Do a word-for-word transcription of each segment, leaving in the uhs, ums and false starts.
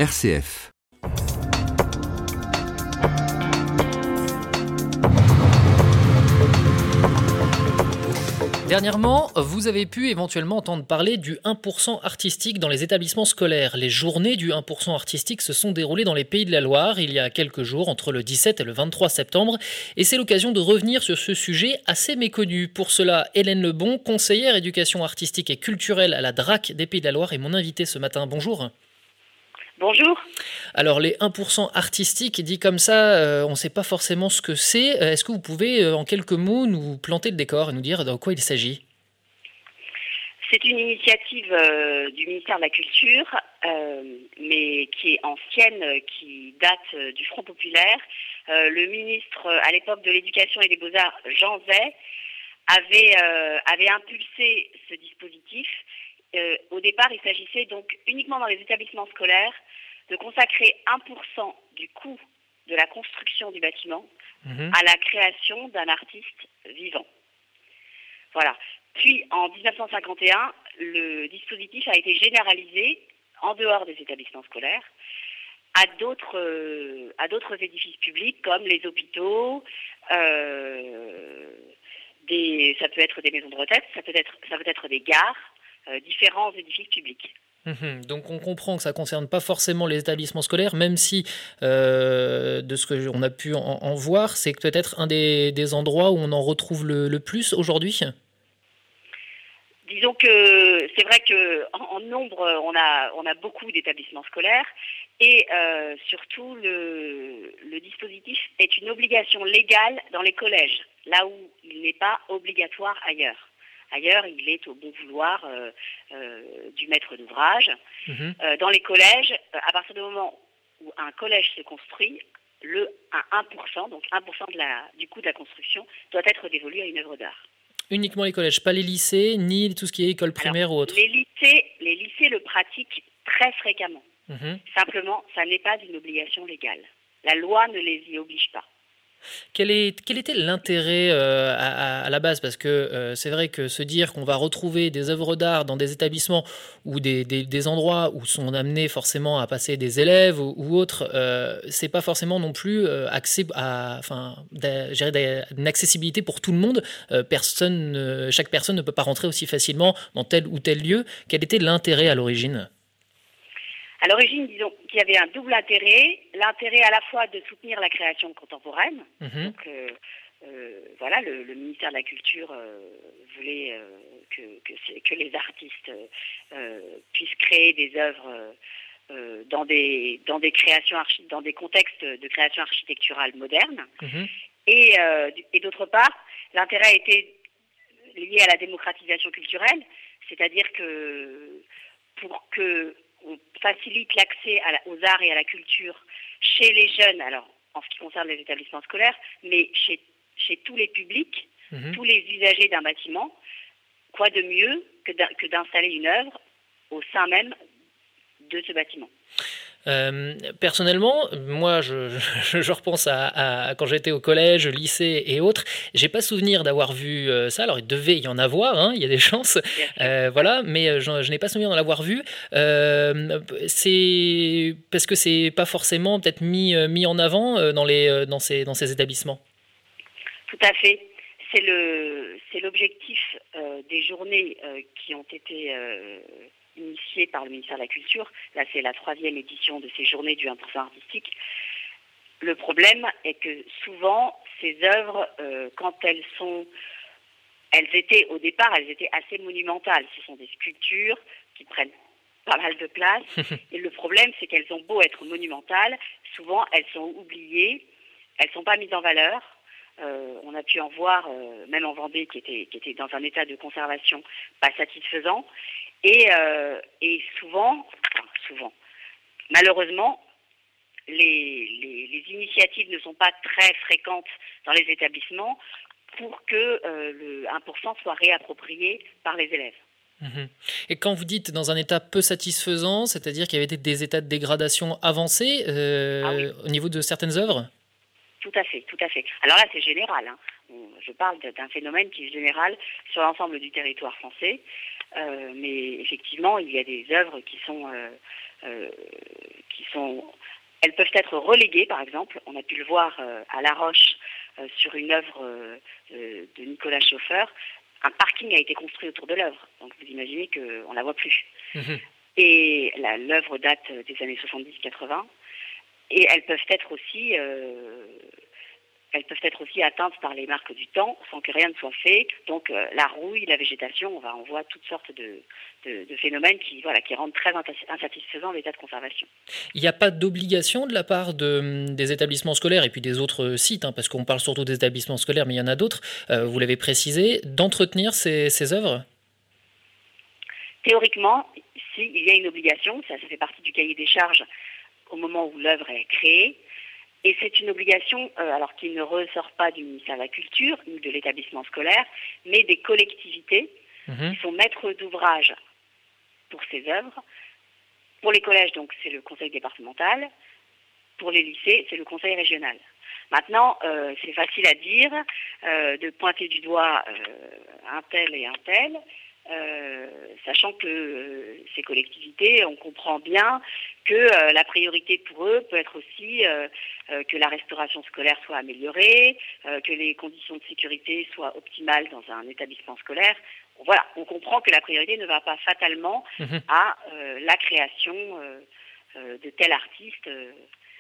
R C F. Dernièrement, vous avez pu éventuellement entendre parler du un pour cent artistique dans les établissements scolaires. Les journées du un pour cent artistique se sont déroulées dans les Pays de la Loire il y a quelques jours, entre le dix-sept et le vingt-trois septembre. Et c'est l'occasion de revenir sur ce sujet assez méconnu. Pour cela, Hélène Lebon, conseillère éducation artistique et culturelle à la D R A C des Pays de la Loire, est mon invitée ce matin. Bonjour. Bonjour. Alors les un pour cent artistiques, dit comme ça, euh, on ne sait pas forcément ce que c'est. Est-ce que vous pouvez, euh, en quelques mots, nous planter le décor et nous dire de quoi il s'agit ? C'est une initiative euh, du ministère de la Culture, euh, mais qui est ancienne, qui date euh, du Front populaire. Euh, le ministre, euh, à l'époque de l'Éducation et des Beaux-Arts, Jean Zay, avait, euh, avait impulsé ce dispositif. Euh, au départ, il s'agissait donc uniquement dans les établissements scolaires de consacrer un pour cent du coût de la construction du bâtiment mmh. à la création d'un artiste vivant. Voilà. Puis, en dix-neuf cent cinquante et un, le dispositif a été généralisé en dehors des établissements scolaires à d'autres, euh, à d'autres édifices publics comme les hôpitaux, euh, des, ça peut être des maisons de retraite, ça peut être, ça peut être des gares, euh, différents édifices publics. Mmh, donc on comprend que ça ne concerne pas forcément les établissements scolaires, même si euh, de ce qu'on a pu en, en voir, c'est peut-être un des, des endroits où on en retrouve le, le plus aujourd'hui. Disons que c'est vrai qu'en en nombre, on a, on a beaucoup d'établissements scolaires et euh, surtout le, le dispositif est une obligation légale dans les collèges, là où il n'est pas obligatoire ailleurs. Ailleurs, il est au bon vouloir euh, euh, du maître d'ouvrage. Mmh. Euh, dans les collèges, à partir du moment où un collège se construit, le un, un pour cent, donc un pour cent de la, du coût de la construction, doit être dévolu à une œuvre d'art. Uniquement les collèges, pas les lycées, ni tout ce qui est école primaire Alors, ou autre. Les lycées, les lycées le pratiquent très fréquemment. Mmh. Simplement, ça n'est pas une obligation légale. La loi ne les y oblige pas. Quel, est, quel était l'intérêt euh, à, à la base ? Parce que euh, c'est vrai que se dire qu'on va retrouver des œuvres d'art dans des établissements ou des, des, des endroits où sont amenés forcément à passer des élèves ou, ou autres, euh, c'est pas forcément non plus euh, accès à, enfin, une accessibilité pour tout le monde. Euh, personne, euh, chaque personne ne peut pas rentrer aussi facilement dans tel ou tel lieu. Quel était l'intérêt à l'origine ? À l'origine, disons qu'il y avait un double intérêt, l'intérêt à la fois de soutenir la création contemporaine. Mmh. Donc euh, euh, voilà, le, le ministère de la Culture euh, voulait euh, que, que, que les artistes euh, puissent créer des œuvres euh, dans des dans des créations archi- dans des contextes de création architecturale moderne. Mmh. Et, euh, et d'autre part, l'intérêt était lié à la démocratisation culturelle, c'est-à-dire que pour que on facilite l'accès à la, aux arts et à la culture chez les jeunes, alors en ce qui concerne les établissements scolaires, mais chez, chez tous les publics, mmh. tous les usagers d'un bâtiment. Quoi de mieux que, d'in, que d'installer une œuvre au sein même de ce bâtiment ? Euh, personnellement, moi, je, je, je repense à, à quand j'étais au collège, lycée et autres. J'ai pas souvenir d'avoir vu euh, ça. Alors, il devait y en avoir, hein, il y a des chances, euh, voilà. Mais je, je n'ai pas souvenir d'en avoir vu. Euh, c'est parce que c'est pas forcément peut-être mis mis en avant dans les dans ces dans ces établissements. Tout à fait. C'est le c'est l'objectif euh, des journées euh, qui ont été euh, initiée par le ministère de la Culture. Là, c'est la troisième édition de ces journées du un pour cent artistique. Le problème est que souvent, ces œuvres, euh, quand elles sont... Elles étaient, au départ, elles étaient assez monumentales. Ce sont des sculptures qui prennent pas mal de place. Et le problème, c'est qu'elles ont beau être monumentales, souvent, elles sont oubliées, elles ne sont pas mises en valeur. Euh, on a pu en voir, euh, même en Vendée, qui était, qui était dans un état de conservation pas satisfaisant. Et, euh, et souvent, enfin souvent, malheureusement, les, les, les initiatives ne sont pas très fréquentes dans les établissements pour que euh, le un pour cent soit réapproprié par les élèves. Mmh. Et quand vous dites dans un état peu satisfaisant, c'est-à-dire qu'il y avait des états de dégradation avancés euh, ah oui. au niveau de certaines œuvres ? Tout à fait, tout à fait. Alors là, c'est général. Hein. Je parle d'un phénomène qui est général sur l'ensemble du territoire français. Euh, mais effectivement, il y a des œuvres qui sont, euh, euh, qui sont, elles peuvent être reléguées, par exemple. On a pu le voir euh, à La Roche euh, sur une œuvre euh, de Nicolas Schoeffer. Un parking a été construit autour de l'œuvre, donc vous imaginez qu'on ne la voit plus. Mmh. Et la, l'œuvre date des années soixante-dix quatre-vingts, et elles peuvent être aussi, euh, elles peuvent être aussi atteintes par les marques du temps sans que rien ne soit fait. Donc euh, la rouille, la végétation, on, va, on voit toutes sortes de, de, de phénomènes qui, voilà, qui rendent très insatisfaisant l'état de conservation. Il n'y a pas d'obligation de la part de, des établissements scolaires et puis des autres sites, hein, parce qu'on parle surtout des établissements scolaires, mais il y en a d'autres, euh, vous l'avez précisé, d'entretenir ces, ces œuvres ? Théoriquement, si, il y a une obligation, ça, ça fait partie du cahier des charges au moment où l'œuvre est créée, et c'est une obligation euh, alors qui ne ressort pas du ministère de la Culture ou de l'établissement scolaire, mais des collectivités mmh. qui sont maîtres d'ouvrage pour ces œuvres. Pour les collèges, donc, c'est le conseil départemental. Pour les lycées, c'est le conseil régional. Maintenant, euh, c'est facile à dire, euh, de pointer du doigt euh, un tel et un tel, euh, sachant que euh, ces collectivités, on comprend bien que euh, la priorité pour eux peut être aussi euh, euh, que la restauration scolaire soit améliorée, euh, que les conditions de sécurité soient optimales dans un établissement scolaire. Voilà, on comprend que la priorité ne va pas fatalement mmh. à euh, la création euh, euh, de tel artiste, euh,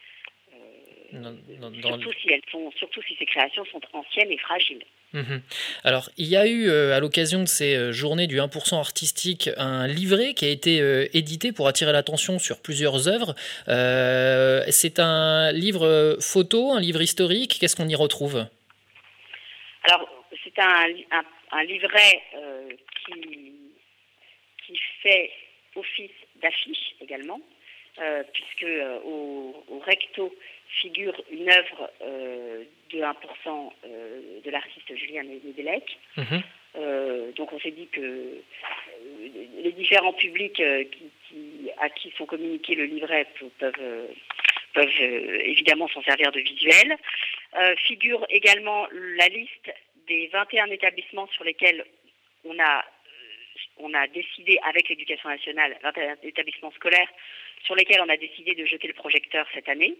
non, non, surtout, le... si elles sont, surtout si ces créations sont anciennes et fragiles. Mmh. Alors, il y a eu, euh, à l'occasion de ces journées du un pour cent artistique, un livret qui a été euh, édité pour attirer l'attention sur plusieurs œuvres. Euh, c'est un livre photo, un livre historique. Qu'est-ce qu'on y retrouve ? Alors, c'est un, un, un livret euh, qui, qui fait office d'affiche également, euh, puisque euh, au, au recto figure une œuvre euh, de un pour cent euh, de l'artiste Julien Nédélec. Mmh. Euh, donc on s'est dit que euh, les différents publics euh, qui, qui, à qui sont communiqués le livret peuvent, euh, peuvent euh, évidemment s'en servir de visuel. Euh, figure également la liste des vingt et un établissements sur lesquels on a, on a décidé, avec l'Éducation nationale, vingt et un établissements scolaires, sur lesquels on a décidé de jeter le projecteur cette année.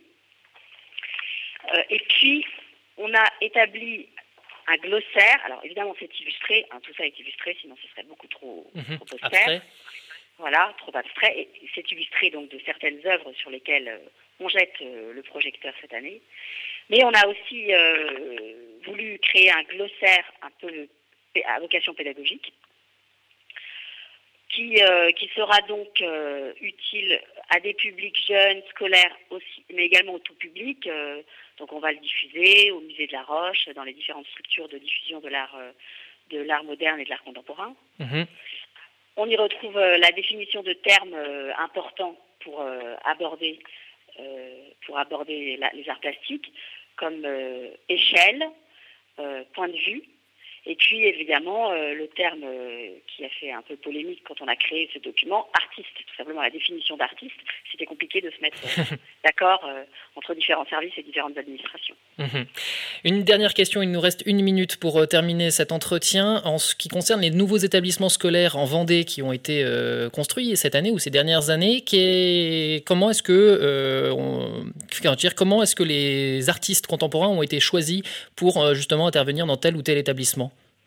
Euh, et puis, on a établi un glossaire. Alors, évidemment, c'est illustré. Hein, tout ça est illustré, sinon ce serait beaucoup trop, mmh, trop austère. Abstrait. Voilà, trop abstrait. Et c'est illustré donc de certaines œuvres sur lesquelles euh, on jette euh, le projecteur cette année. Mais on a aussi euh, voulu créer un glossaire un peu à vocation pédagogique qui, euh, qui sera donc euh, utile à des publics jeunes, scolaires aussi, mais également au tout public. Euh, donc on va le diffuser au musée de La Roche, dans les différentes structures de diffusion de l'art, euh, de l'art moderne et de l'art contemporain. Mmh. On y retrouve euh, la définition de termes euh, importants pour euh, aborder, euh, pour aborder la, les arts plastiques, comme euh, échelle, euh, point de vue. Et puis, évidemment, euh, le terme euh, qui a fait un peu polémique quand on a créé ce document, artiste, tout simplement la définition d'artiste, c'était compliqué de se mettre euh, d'accord euh, entre différents services et différentes administrations. Mmh. Une dernière question, il nous reste une minute pour euh, terminer cet entretien. En ce qui concerne les nouveaux établissements scolaires en Vendée qui ont été euh, construits cette année ou ces dernières années, qui est, comment est-ce que euh, on, dire, comment est-ce que les artistes contemporains ont été choisis pour euh, justement intervenir dans tel ou tel établissement ?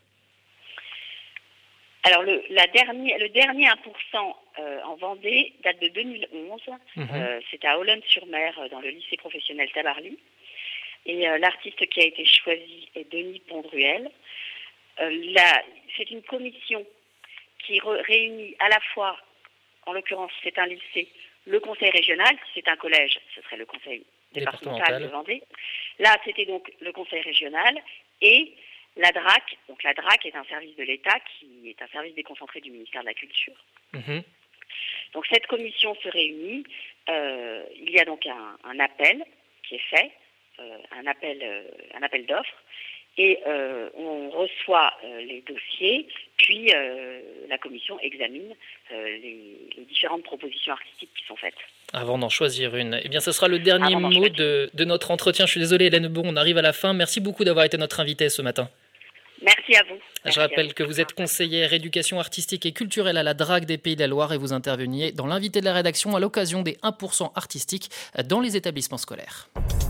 Alors, le, la dernière, le dernier un pour cent euh, en Vendée date de deux mille onze. Mmh. Euh, c'est à Olonne-sur-Mer, dans le lycée professionnel Tabarly. Et euh, l'artiste qui a été choisi est Denis Pondruel. Euh, la, c'est une commission qui re, réunit à la fois, en l'occurrence, c'est un lycée, le conseil régional. Si c'est un collège, ce serait le conseil départemental de Vendée. Là, c'était donc le conseil régional et la D R A C. Donc la D R A C est un service de l'État qui est un service déconcentré du ministère de la Culture. Mmh. Donc cette commission se réunit. Euh, il y a donc un, un appel qui est fait, euh, un appel, euh, un appel d'offres, et euh, on reçoit euh, les dossiers, puis euh, la commission examine euh, les, les différentes propositions artistiques qui sont faites. Avant d'en choisir une. Eh bien, ce sera le dernier mot de, de notre entretien. Je suis désolé, Hélène Bon, on arrive à la fin. Merci beaucoup d'avoir été notre invitée ce matin. Merci. Merci à vous. Merci Je rappelle vous. que vous êtes conseillère éducation artistique et culturelle à la Drac des Pays de la Loire et vous interveniez dans l'invité de la rédaction à l'occasion des un pour cent artistiques dans les établissements scolaires.